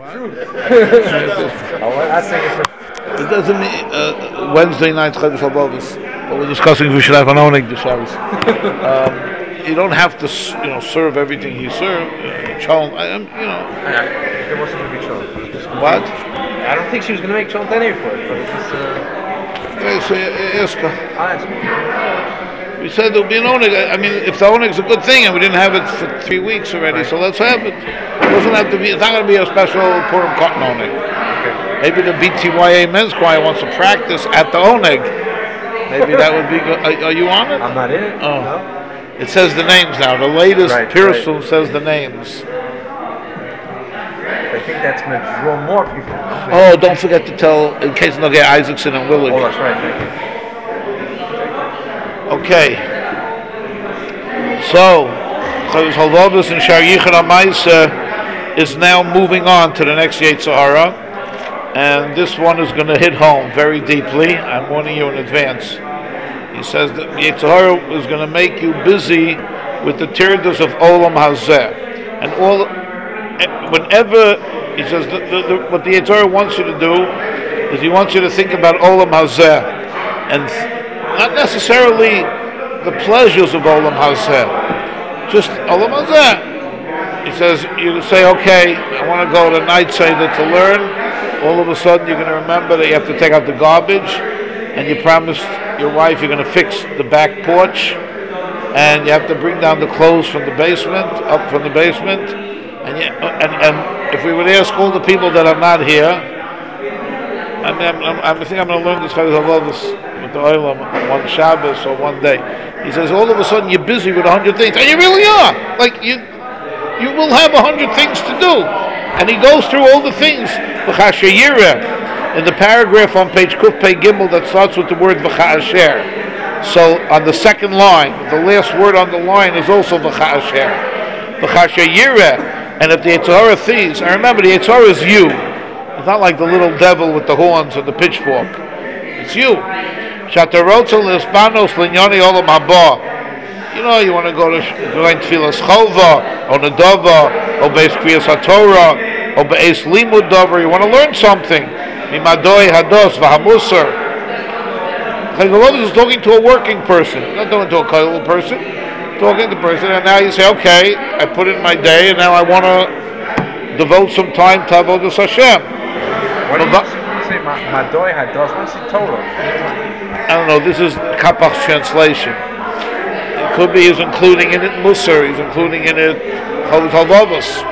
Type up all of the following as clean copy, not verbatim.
It doesn't mean Wednesday night Chodesh Halvavos, but we're discussing if we should have an Oneg the Shabbos. You don't have to, serve everything he served. Cholent, There wasn't going to be cholent. What? I don't think she was going to make cholent anyway for it, but it was. So we said there'll be an Oneg. I mean, if the Oneg is a good thing, and we didn't have it for 3 weeks already, so let's have it. It doesn't have to be. It's not going to be a special Purim cotton Oneg. Maybe the BTYA men's choir wants to practice at the Oneg. Maybe that would be good. Are you on it? I'm not in it. Oh. No. It says the names now. The latest Pearson says the names. I think that's going to draw more people. Oh, don't forget to tell, in case they'll get Isaacson and Willig. Oh, that's right. Thank you. Okay. So, Chodesh Halvavos and Shar Yichud HaMaaseh is now moving on to the next Yetzer Hara. And this one is going to hit home very deeply. I'm warning you in advance. He says that Yetzer Hara is going to make you busy with the tirdas of Olam Hazeh. And whenever, he says, what the Yetzer Hara wants you to do is he wants you to think about Olam Hazeh. And not necessarily the pleasures of Olam Hazeh. Just Olam Hazeh. He says, you say, okay, I want to go to night Seder to learn. All of a sudden you're going to remember that you have to take out the garbage, and you promised your wife you're going to fix the back porch, and you have to bring down the clothes from the basement, up from the basement, and if we would ask all the people that are not here, I think I'm going to learn this with the Olam one Shabbos or one day. He says all of a sudden you're busy with 100 things, and you really are. Like you will have 100 things to do. And he goes through all the things. In the paragraph on page Kuf Pei Gimel that starts with the word V'cha'asher. So on the second line, the last word on the line is also V'cha'asher. V'cha'asher Yireh. And if the Yetzer Hara thieves, and remember the Yetzer Hara is you. It's not like the little devil with the horns and the pitchfork. It's you. Shatarotzel Lisbanos Linyoni Olam Haba. You want to go to Tfilas Chova, or Nadava, or Beis Kriyas HaTorah, or Beis Limud Dover. You want to learn something. Mimadoi Hados V'Hamusar. Chayyim is talking to a working person, not talking to a Kollel person. Talking to the person, and now you say, okay, I put in my day, and now I want to devote some time to Avodas Hashem. What do you say, Madoi Hados? What's the Torah? I don't know, this is Kapach's translation. It could be he's including in it Musar, he's including in it Chodesh Halvavos.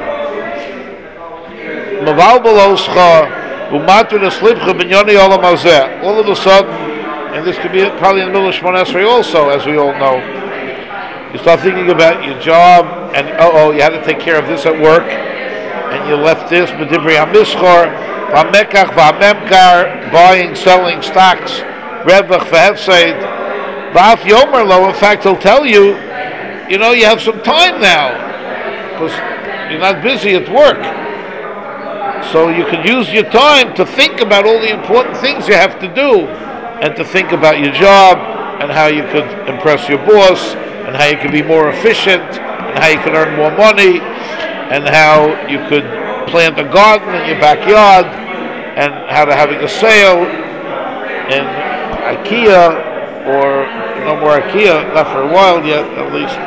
Maval Beloscha, Umatu Neslibcha Binyoni Olam Hazeh. All of a sudden, and this could be probably in the middle of Shemona Esrei also, as we all know, you start thinking about your job, and you had to take care of this at work, and you left this, B'dibri HaMischor, V'Hamekach V'Hamemkar, buying, selling stocks, Revach V'Hefseid, V'Af Yomer Lo, in fact, he'll tell you, you have some time now, because you're not busy at work. So you can use your time to think about all the important things you have to do, and to think about your job, and how you could impress your boss, and how you could be more efficient, and how you could earn more money, and how you could plant a garden in your backyard, and how to having a sale in IKEA, or no more IKEA, not for a while yet, at least.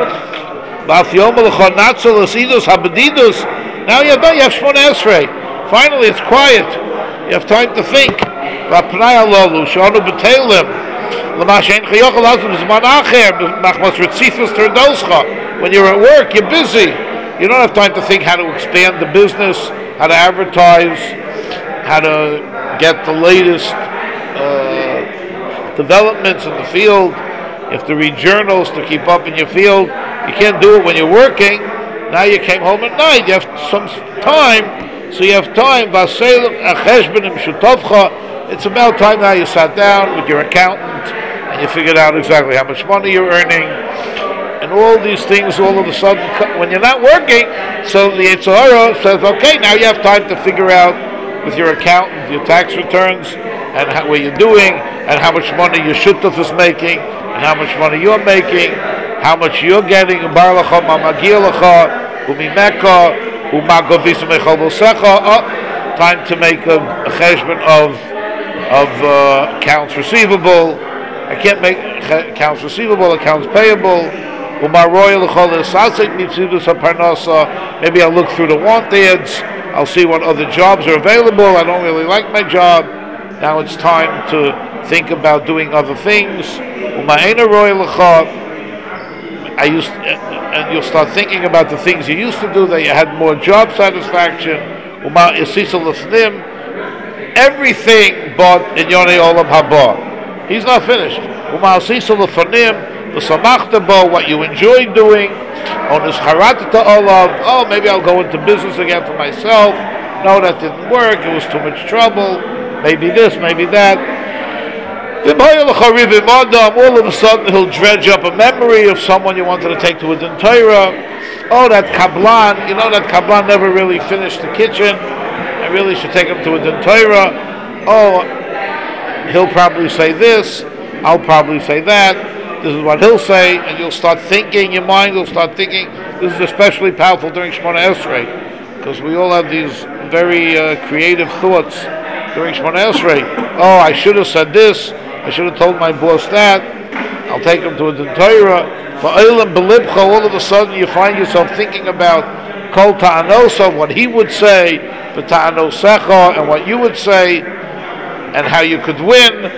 Now you're done, you have Shemona Esrei. Finally, it's quiet. You have time to think. When you're at work, you're busy. You don't have time to think how to expand the business, how to advertise, how to get the latest developments in the field. You have to read journals to keep up in your field. You can't do it when you're working. Now you came home at night. You have some time. So you have time. It's about time now you sat down with your accountant and you figured out exactly how much money you're earning. And all these things all of a sudden, when you're not working, so the Yetzer Hara says, okay, now you have time to figure out with your accountant, your tax returns, and what you're doing, and how much money your shutuf is making, and how much money you're making, how much you're getting, Time to make a cheshbon of accounts receivable. I can't make accounts receivable, accounts payable. Maybe I'll look through the want ads. I'll see what other jobs are available. I don't really like my job. Now it's time to think about doing other things. And you'll start thinking about the things you used to do that you had more job satisfaction. Everything but in Yonei Olam Haba. He's not finished. What you enjoy doing. Oh, maybe I'll go into business again for myself. No, that didn't work. It was too much trouble. Maybe this, maybe that. All of a sudden he'll dredge up a memory of someone you wanted to take to a din Torah. Oh, that Kablan, that Kablan never really finished the kitchen. I really should take him to a din Torah. Oh, he'll probably say this. I'll probably say that. This is what he'll say, and you'll start thinking, your mind will start thinking. This is especially powerful during Shemona Esrei, because we all have these very creative thoughts during Shemona Esrei. Oh, I should have said this. I should have told my boss that. I'll take him to a din Torah. For Eilam Belibcha, all of a sudden you find yourself thinking about Kol Ta'anosa, what he would say, for Ta'anosecha, and what you would say, and how you could win.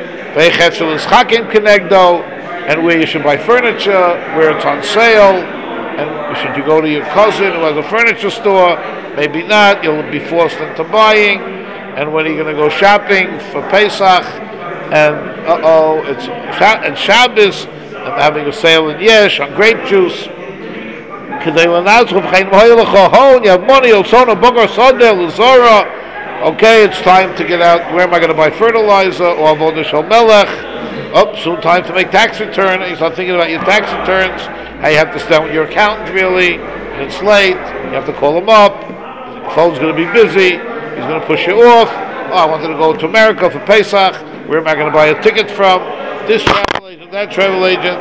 And where you should buy furniture, where it's on sale, and should you go to your cousin who has a furniture store? Maybe not. You'll be forced into buying. And when are you going to go shopping for Pesach? And it's Shabbos, and having a sale in Yesh on grape juice. You have money. Okay, it's time to get out. Where am I going to buy fertilizer? Or Avodah Shel Melech? Soon time to make tax return. You start thinking about your tax returns. How you have to stand with your accountant really. And it's late. You have to call him up. The phone's going to be busy. He's going to push you off. Oh, I wanted to go to America for Pesach. Where am I going to buy a ticket from? This travel agent, that travel agent.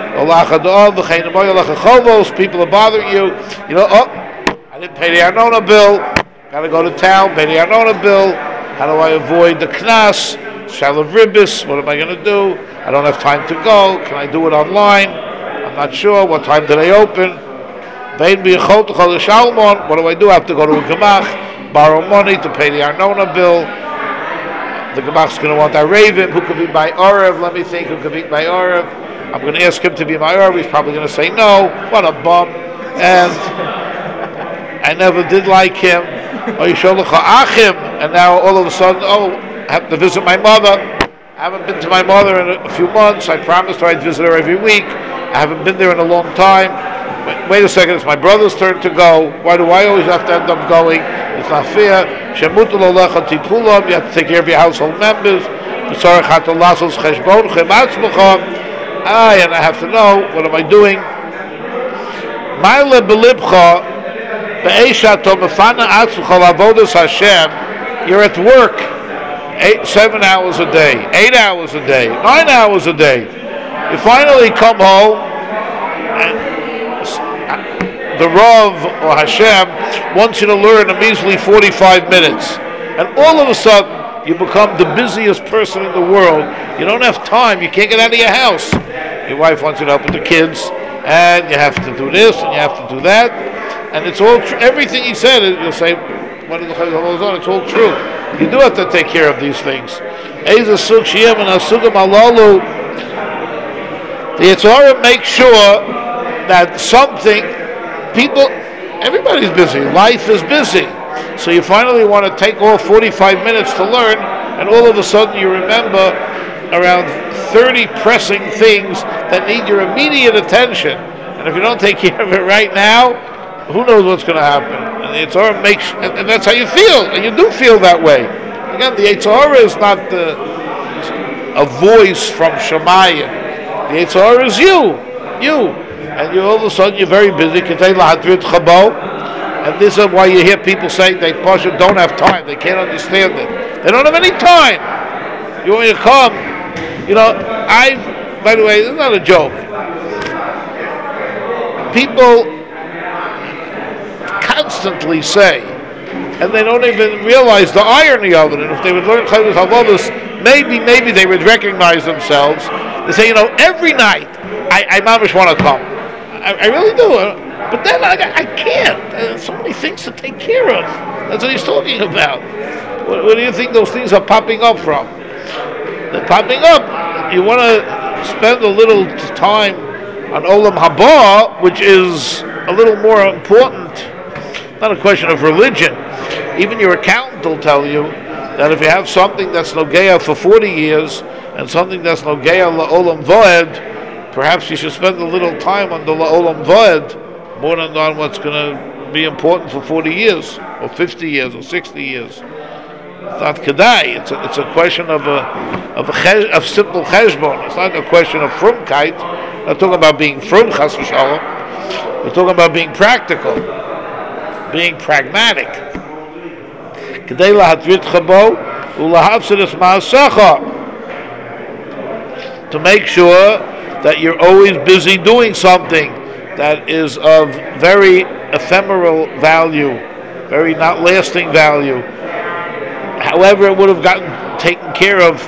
People are bothering you. I didn't pay the Arnona bill. Got to go to town, pay the Arnona bill. How do I avoid the Knas? Shalav Ribbis, what am I going to do? I don't have time to go. Can I do it online? I'm not sure. What time do they open? What do I do? I have to go to a Gemach, borrow money to pay the Arnona bill. The Gemach's going to want that Raven. Who could be my Orev? Let me think who could be my Orev. I'm going to ask him to be my Orev. He's probably going to say no. What a bum. And I never did like him. And now all of a sudden, I have to visit my mother. I haven't been to my mother in a few months. I promised her I'd visit her every week. I haven't been there in a long time. Wait a second, it's my brother's turn to go. Why do I always have to end up going? It's not fair. You have to take care of your household members. And I have to know, what am I doing? You're at work 7 hours a day, 8 hours a day, 9 hours a day. You finally come home, and the Rav or Hashem wants you to learn a measly 45 minutes. And all of a sudden, you become the busiest person in the world. You don't have time. You can't get out of your house. Your wife wants you to help with the kids, and you have to do this, and you have to do that. And it's all everything he said, you'll say, it's all true. You do have to take care of these things. The Yitzhara makes sure that everybody's busy. Life is busy. So you finally want to take all 45 minutes to learn, and all of a sudden you remember around 30 pressing things that need your immediate attention. And if you don't take care of it right now, who knows what's going to happen? And the Yitzhara makes, and that's how you feel, and you do feel that way. Again, the Yitzhara is not a voice from Shemayim. The Yitzhara is you, and you all of a sudden you're very busy. And this is why you hear people say they don't have time. They can't understand it. They don't have any time. You want me to come? By the way, this is not a joke. People constantly say, and they don't even realize the irony of it. And if they would learn Chovos Halevovos, maybe they would recognize themselves. They say, every night I mamish want to come. I really do. But then I can't. There's so many things to take care of. That's what he's talking about. Where do you think those things are popping up from? They're popping up. You want to spend a little time on Olam Haba, which is a little more important. Not a question of religion. Even your accountant will tell you that if you have something that's Nogeya for 40 years and something that's Nogeya La'olam Voed, perhaps you should spend a little time on the La'olam Voed more than on what's going to be important for 40 years or 50 years or 60 years. It's not kedai. It's a question of simple cheshbon. It's not a question of frumkeit. We're not talking about being frum chas v'shalom. We're talking about being practical, being pragmatic. Kedai lahatritcha bo ulahafsiris ma'asecha, to make sure that you're always busy doing something that is of very ephemeral value, very not lasting value. However, it would have gotten taken care of.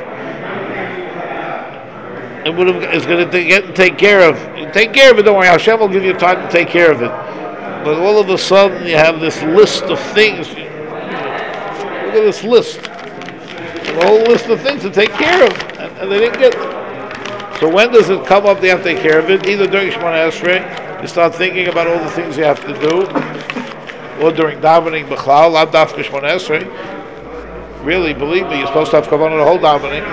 It's going to get taken care of. You take care of it, don't worry. Hashem will give you time to take care of it. But all of a sudden, you have this list of things. Look at this list. A whole list of things to take care of. And they didn't get it. So when does it come up they have to take care of it? Either during Shemona Esrei, you start thinking about all the things you have to do, or during davening b'chlal, lav dafka Shemona Esrei. Really, believe me, you're supposed to have kavanah the whole davening.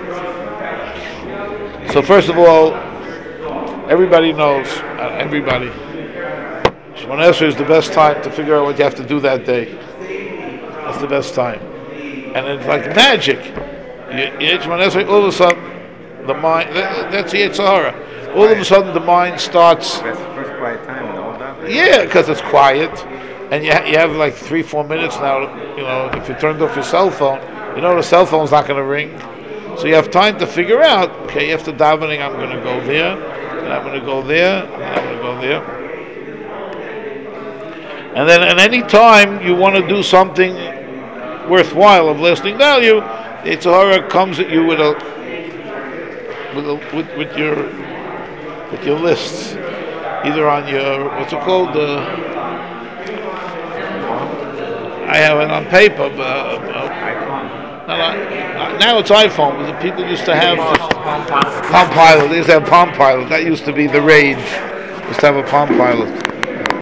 So first of all, everybody knows, Shemona Esrei is the best time to figure out what you have to do that day. That's the best time. And it's like magic. You Shemona Esrei, all of a sudden, the mind, that's the Yetzer Hara. All of a sudden the mind starts... That's the first quiet time in the whole day. Yeah, because it's quiet. And you have like 3-4 minutes now, if you turned off your cell phone, the cell phone's not going to ring. So you have time to figure out, okay, after davening I'm going to go there, and I'm going to go there, and I'm going to go there. And then at any time you want to do something worthwhile, of lasting value, the Yetzer Hara comes at you with your lists, either on your what's it called? I have it on paper, but now it's iPhone. But the people used to have Palm Pilot. They used to have Palm Pilot. That used to be the rage. Used to have a Palm Pilot.